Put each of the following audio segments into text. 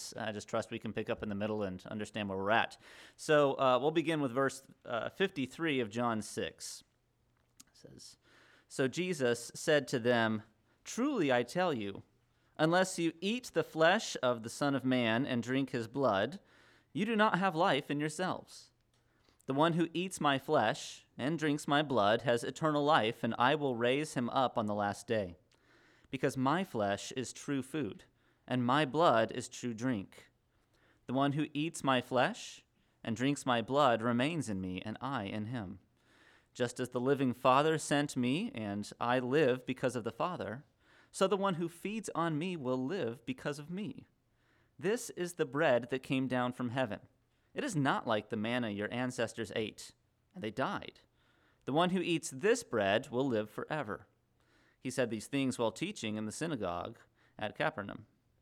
6. I just trust we can pick up in the middle and understand where we're at. So we'll begin with verse 53 of John 6. It says, "So Jesus said to them, 'Truly I tell you, unless you eat the flesh of the Son of Man and drink his blood, you do not have life in yourselves. The one who eats my flesh and drinks my blood has eternal life, and I will raise him up on the last day. Because my flesh is true food, and my blood is true drink. The one who eats my flesh and drinks my blood remains in me, and I in him. Just as the living Father sent me, and I live because of the Father, so the one who feeds on me will live because of me. This is the bread that came down from heaven. It is not like the manna your ancestors ate, and they died. The one who eats this bread will live forever.' He said these things while teaching in the synagogue at Capernaum.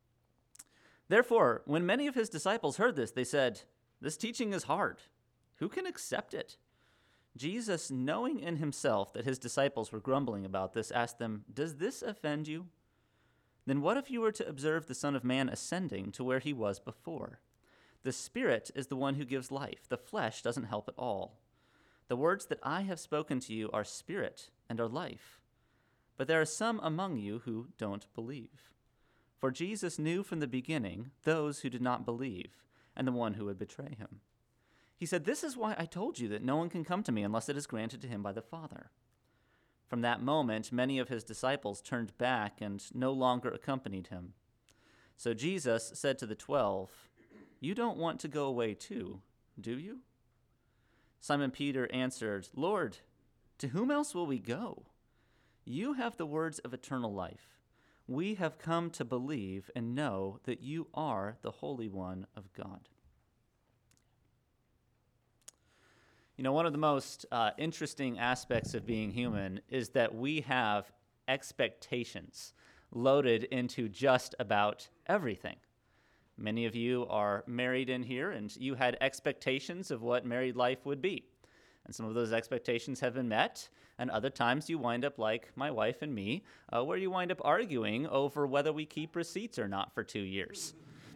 Therefore, when many of his disciples heard this, they said, 'This teaching is hard. Who can accept it?' Jesus, knowing in himself that his disciples were grumbling about this, asked them, 'Does this offend you? Then what if you were to observe the Son of Man ascending to where he was before? The Spirit is the one who gives life. The flesh doesn't help at all. The words that I have spoken to you are spirit and are life. But there are some among you who don't believe.' For Jesus knew from the beginning those who did not believe and the one who would betray him. He said, 'This is why I told you that no one can come to me unless it is granted to him by the Father.' From that moment, many of his disciples turned back and no longer accompanied him. So Jesus said to the 12, 'You don't want to go away too, do you?' Simon Peter answered, 'Lord, to whom else will we go? You have the words of eternal life. We have come to believe and know that you are the Holy One of God.'" You know, one of the most interesting aspects of being human is that we have expectations loaded into just about everything. Many of you are married in here, and you had expectations of what married life would be. And some of those expectations have been met, and other times you wind up like my wife and me, where you wind up arguing over whether we keep receipts or not for 2 years.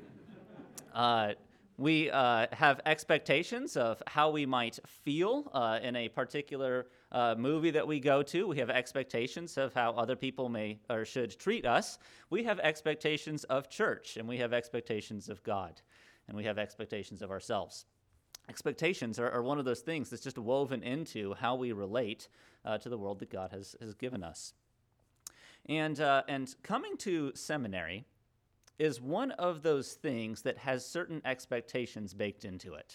We have expectations of how we might feel in a particular movie that we go to. We have expectations of how other people may or should treat us. We have expectations of church, and we have expectations of God, and we have expectations of ourselves. Expectations are one of those things that's just woven into how we relate to the world that God has given us. And coming to seminary is one of those things that has certain expectations baked into it.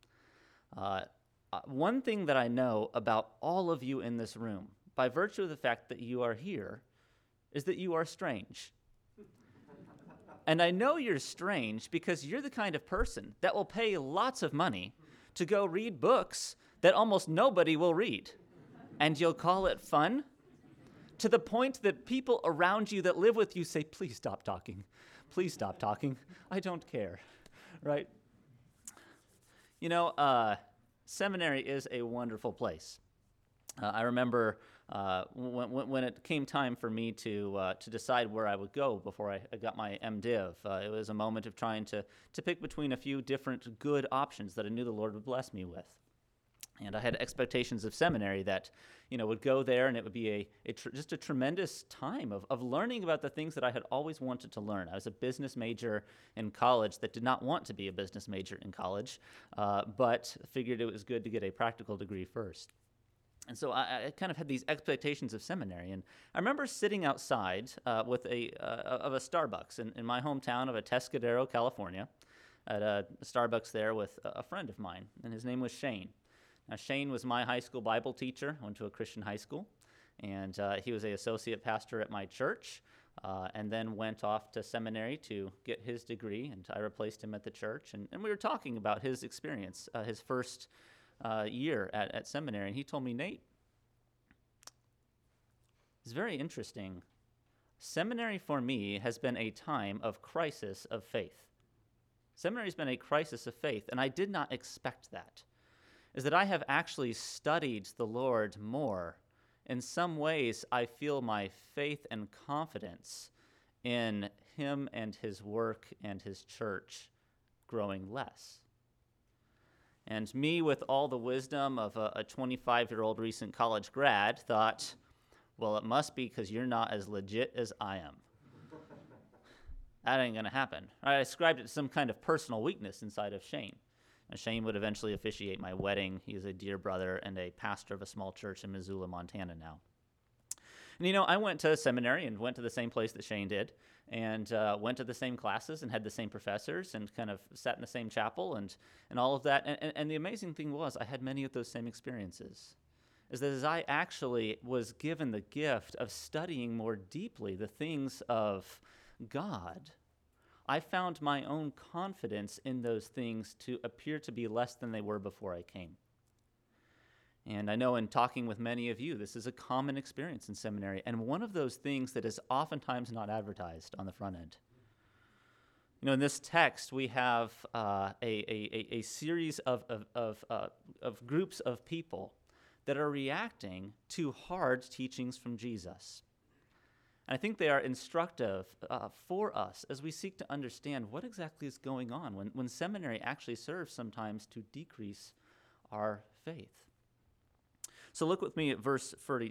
One thing that I know about all of you in this room, by virtue of the fact that you are here, is that you are strange. And I know you're strange because you're the kind of person that will pay lots of money to go read books that almost nobody will read. And you'll call it fun, to the point that people around you that live with you say, "Please stop talking. Please stop talking. I don't care," right? You know, seminary is a wonderful place. I remember when it came time for me to decide where I would go before I got my MDiv. It was a moment of trying to pick between a few different good options that I knew the Lord would bless me with. And I had expectations of seminary that, you know, would go there and it would be just a tremendous time of learning about the things that I had always wanted to learn. I was a business major in college that did not want to be a business major in college, but figured it was good to get a practical degree first. And so I kind of had these expectations of seminary. And I remember sitting outside with a Starbucks in my hometown of Atascadero, California, at a Starbucks there with a friend of mine, and his name was Shane. Now, Shane was my high school Bible teacher. I went to a Christian high school, and he was an associate pastor at my church, and then went off to seminary to get his degree, and I replaced him at the church. And we were talking about his experience, his first year at seminary, and he told me, "Nate, it's very interesting. Seminary for me has been a time of crisis of faith. Seminary has been a crisis of faith, and I did not expect that. Is that I have actually studied the Lord more. In some ways, I feel my faith and confidence in him and his work and his church growing less. And me, with all the wisdom of a 25-year-old recent college grad, thought, well, it must be because you're not as legit as I am. That ain't going to happen. I ascribed it to some kind of personal weakness inside of Shane. And Shane would eventually officiate my wedding. He is a dear brother and a pastor of a small church in Missoula, Montana now. And I went to seminary and went to the same place that Shane did, and went to the same classes and had the same professors and kind of sat in the same chapel and all of that. And the amazing thing was I had many of those same experiences. Is that as I actually was given the gift of studying more deeply the things of God, I found my own confidence in those things to appear to be less than they were before I came. And I know in talking with many of you, this is a common experience in seminary, and one of those things that is oftentimes not advertised on the front end. In this text, we have a series of groups of people that are reacting to hard teachings from Jesus. And I think they are instructive for us as we seek to understand what exactly is going on when seminary actually serves sometimes to decrease our faith. So look with me at verse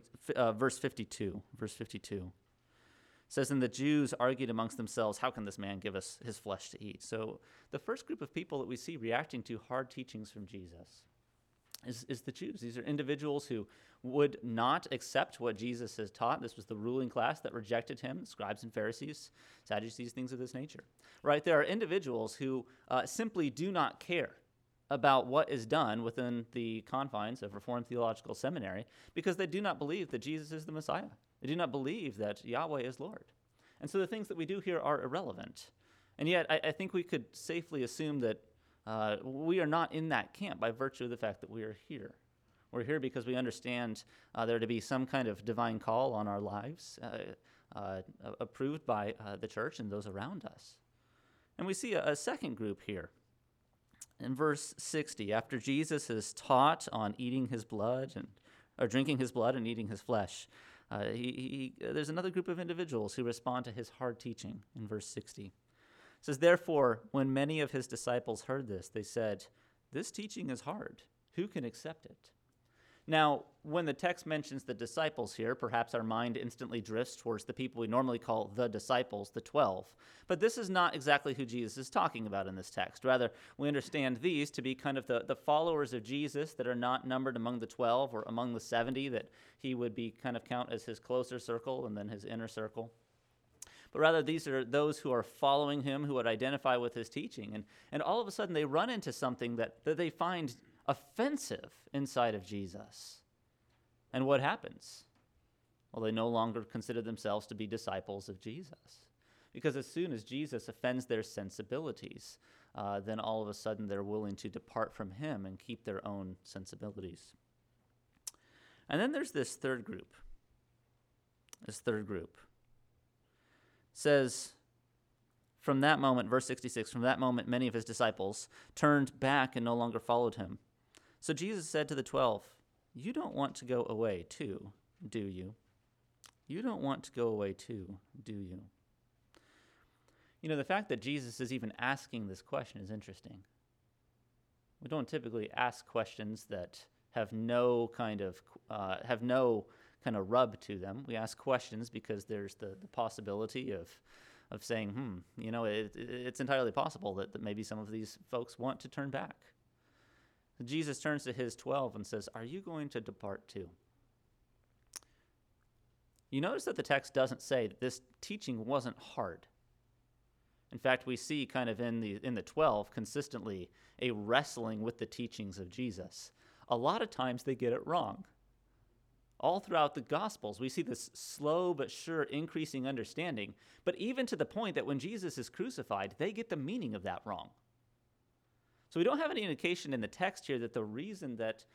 52. Verse 52 it says, "And the Jews argued amongst themselves, 'How can this man give us his flesh to eat?'" So the first group of people that we see reacting to hard teachings from Jesus is the Jews. These are individuals who would not accept what Jesus has taught. This was the ruling class that rejected him, scribes and Pharisees, Sadducees, things of this nature. Right? There are individuals who simply do not care about what is done within the confines of Reformed Theological Seminary because they do not believe that Jesus is the Messiah. They do not believe that Yahweh is Lord. And so the things that we do here are irrelevant. And yet I think we could safely assume that we are not in that camp by virtue of the fact that we are here. We're here because we understand there to be some kind of divine call on our lives approved by the church and those around us. And we see a second group here. In verse 60, after Jesus has taught on eating his blood or drinking his blood and eating his flesh, there's another group of individuals who respond to his hard teaching in verse 60. It says, "Therefore, when many of his disciples heard this, they said, 'This teaching is hard. Who can accept it?'" Now, when the text mentions the disciples here, perhaps our mind instantly drifts towards the people we normally call the disciples, the 12. But this is not exactly who Jesus is talking about in this text. Rather, we understand these to be kind of the followers of Jesus that are not numbered among the 12 or among the 70 that he would be kind of count as his closer circle and then his inner circle. But rather, these are those who are following him, who would identify with his teaching. And all of a sudden, they run into something that they find offensive inside of Jesus. And what happens? Well, they no longer consider themselves to be disciples of Jesus. Because as soon as Jesus offends their sensibilities, then all of a sudden they're willing to depart from him and keep their own sensibilities. And then there's this third group. It says, from that moment, verse 66, from that moment many of his disciples turned back and no longer followed him. So Jesus said to the 12, "You don't want to go away too, do you? You don't want to go away too, do you?" The fact that Jesus is even asking this question is interesting. We don't typically ask questions that have no kind of rub to them. We ask questions because there's the possibility of saying, it's entirely possible that maybe some of these folks want to turn back. Jesus turns to his 12 and says, "Are you going to depart too?" You notice that the text doesn't say that this teaching wasn't hard. In fact, we see kind of in the 12 consistently a wrestling with the teachings of Jesus. A lot of times they get it wrong. All throughout the Gospels, we see this slow but sure increasing understanding, but even to the point that when Jesus is crucified, they get the meaning of that wrong. So we don't have any indication in the text here that the reason that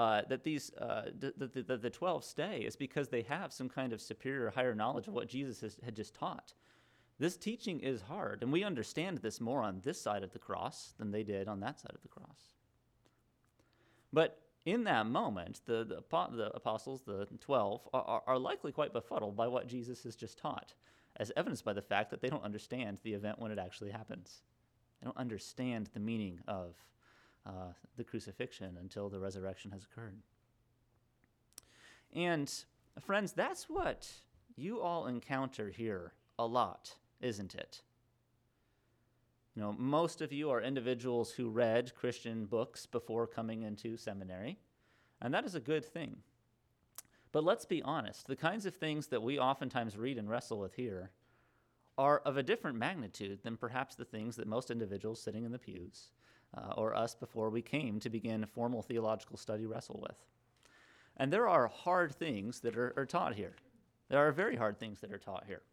the 12 stay is because they have some kind of superior, higher knowledge of what Jesus had just taught. This teaching is hard, and we understand this more on this side of the cross than they did on that side of the cross. But in that moment, the apostles, the 12, are likely quite befuddled by what Jesus has just taught. as evidenced by the fact that they don't understand the event when it actually happens. They don't understand the meaning of the crucifixion until the resurrection has occurred. And friends, that's what you all encounter here a lot, isn't it? You know, most of you are individuals who read Christian books before coming into seminary, and that is a good thing. But let's be honest, the kinds of things that we oftentimes read and wrestle with here are of a different magnitude than perhaps the things that most individuals sitting in the pews or us before we came to begin formal theological study wrestle with. And there are hard things that are taught here. There are very hard things that are taught here.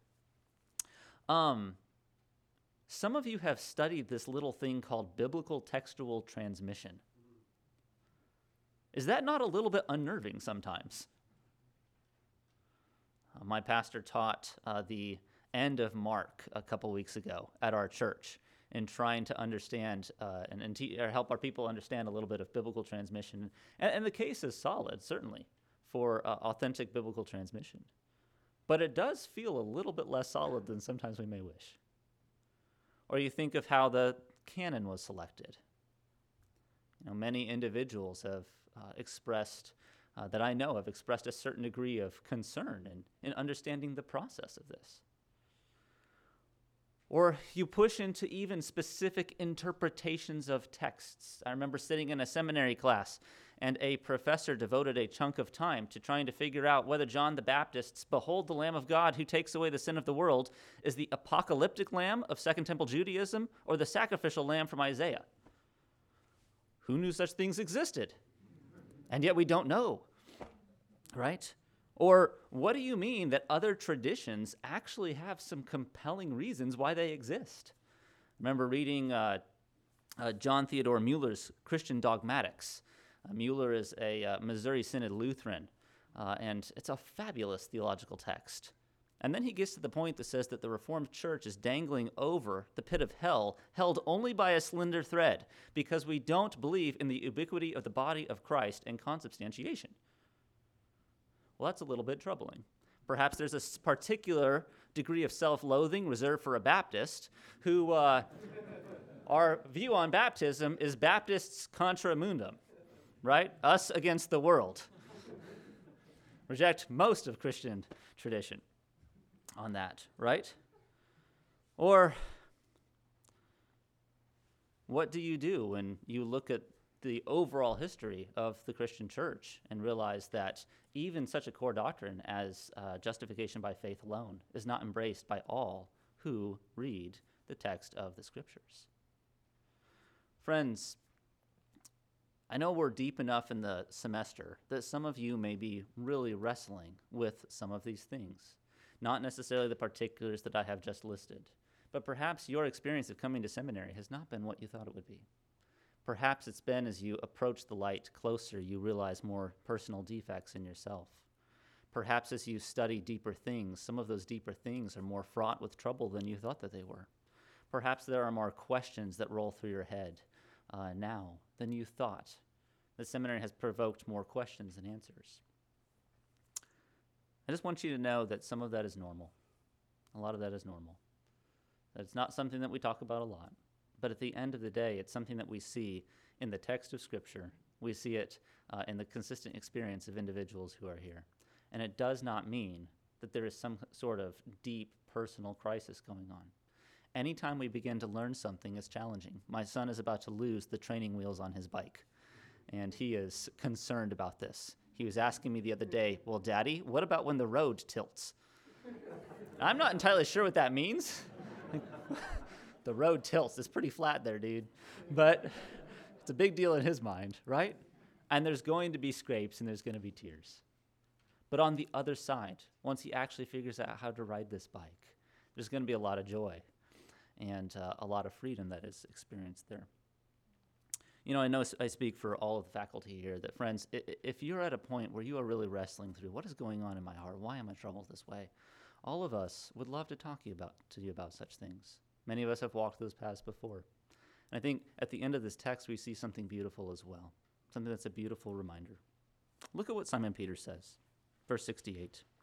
Some of you have studied this little thing called biblical textual transmission. Is that not a little bit unnerving sometimes? My pastor taught the end of Mark a couple weeks ago at our church in trying to understand and help our people understand a little bit of biblical transmission. And the case is solid, certainly, for authentic biblical transmission. But it does feel a little bit less solid than sometimes we may wish. Or you think of how the canon was selected. You know, many individuals have expressed, that I know have expressed a certain degree of concern in understanding the process of this. Or you push into even specific interpretations of texts. I remember sitting in a seminary class, and a professor devoted a chunk of time to trying to figure out whether John the Baptist's "Behold the Lamb of God who takes away the sin of the world" is the apocalyptic lamb of Second Temple Judaism or the sacrificial lamb from Isaiah. Who knew such things existed? And yet we don't know, right? Or what do you mean that other traditions actually have some compelling reasons why they exist? I remember reading John Theodore Mueller's Christian Dogmatics. Mueller is a Missouri Synod Lutheran, and it's a fabulous theological text. And then he gets to the point that says that the Reformed Church is dangling over the pit of hell, held only by a slender thread, because we don't believe in the ubiquity of the body of Christ and consubstantiation. Well, that's a little bit troubling. Perhaps there's a particular degree of self-loathing reserved for a Baptist who, our view on baptism is Baptists contra mundum, right? Us against the world. Reject most of Christian tradition on that, right? Or what do you do when you look at the overall history of the Christian church and realize that even such a core doctrine as justification by faith alone is not embraced by all who read the text of the Scriptures? Friends, I know we're deep enough in the semester that some of you may be really wrestling with some of these things. Not necessarily the particulars that I have just listed, but perhaps your experience of coming to seminary has not been what you thought it would be. Perhaps it's been as you approach the light closer, you realize more personal defects in yourself. Perhaps as you study deeper things, some of those deeper things are more fraught with trouble than you thought that they were. Perhaps there are more questions that roll through your head now than you thought. The seminary has provoked more questions than answers. I just want you to know that some of that is normal. A lot of that is normal. That it's not something that we talk about a lot. But at the end of the day, it's something that we see in the text of Scripture. We see it in the consistent experience of individuals who are here. And it does not mean that there is some sort of deep personal crisis going on. Anytime we begin to learn something is challenging. My son is about to lose the training wheels on his bike, and he is concerned about this. He was asking me the other day, "Well, Daddy, what about when the road tilts?" I'm not entirely sure what that means. The road tilts. It's pretty flat there, dude. But it's a big deal in his mind, right? And there's going to be scrapes and there's going to be tears. But on the other side, once he actually figures out how to ride this bike, there's going to be a lot of joy and a lot of freedom that is experienced there. You know, I know I speak for all of the faculty here that, friends, if you're at a point where you are really wrestling through what is going on in my heart, why am I troubled this way, all of us would love to talk to you about such things. Many of us have walked those paths before. And I think at the end of this text, we see something beautiful as well, something that's a beautiful reminder. Look at what Simon Peter says, verse 68.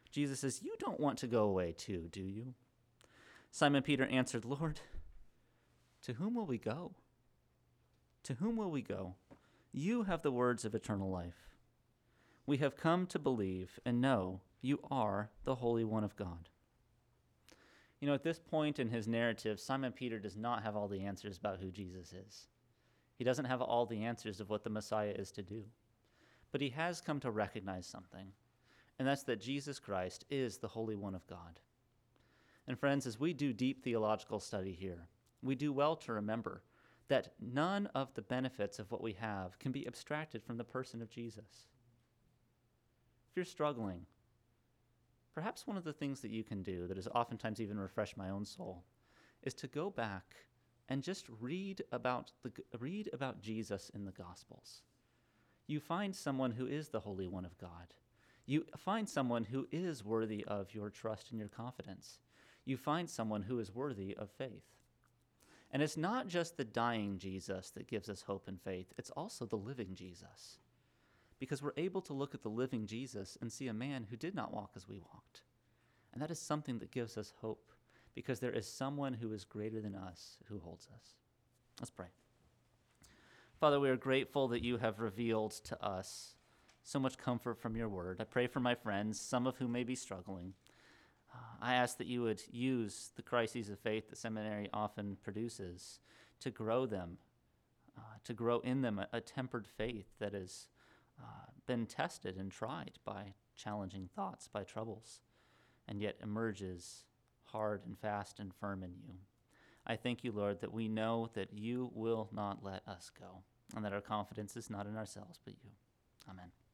Jesus says, "You don't want to go away too, do you?" Simon Peter answered, "Lord, to whom will we go? To whom will we go? You have the words of eternal life. We have come to believe and know you are the Holy One of God." You know, at this point in his narrative, Simon Peter does not have all the answers about who Jesus is. He doesn't have all the answers of what the Messiah is to do. But he has come to recognize something, and that's that Jesus Christ is the Holy One of God. And friends, as we do deep theological study here, we do well to remember that none of the benefits of what we have can be abstracted from the person of Jesus. If you're struggling, perhaps one of the things that you can do that has oftentimes even refreshed my own soul is to go back and just read about Jesus in the Gospels. You find someone who is the Holy One of God. You find someone who is worthy of your trust and your confidence. You find someone who is worthy of faith. And it's not just the dying Jesus that gives us hope and faith, it's also the living Jesus. Because we're able to look at the living Jesus and see a man who did not walk as we walked. And that is something that gives us hope, because there is someone who is greater than us who holds us. Let's pray. Father, we are grateful that you have revealed to us so much comfort from your word. I pray for my friends, some of whom may be struggling. I ask that you would use the crises of faith that seminary often produces to grow them, to grow in them a tempered faith that has been tested and tried by challenging thoughts, by troubles, and yet emerges hard and fast and firm in you. I thank you, Lord, that we know that you will not let us go, and that our confidence is not in ourselves but you. Amen.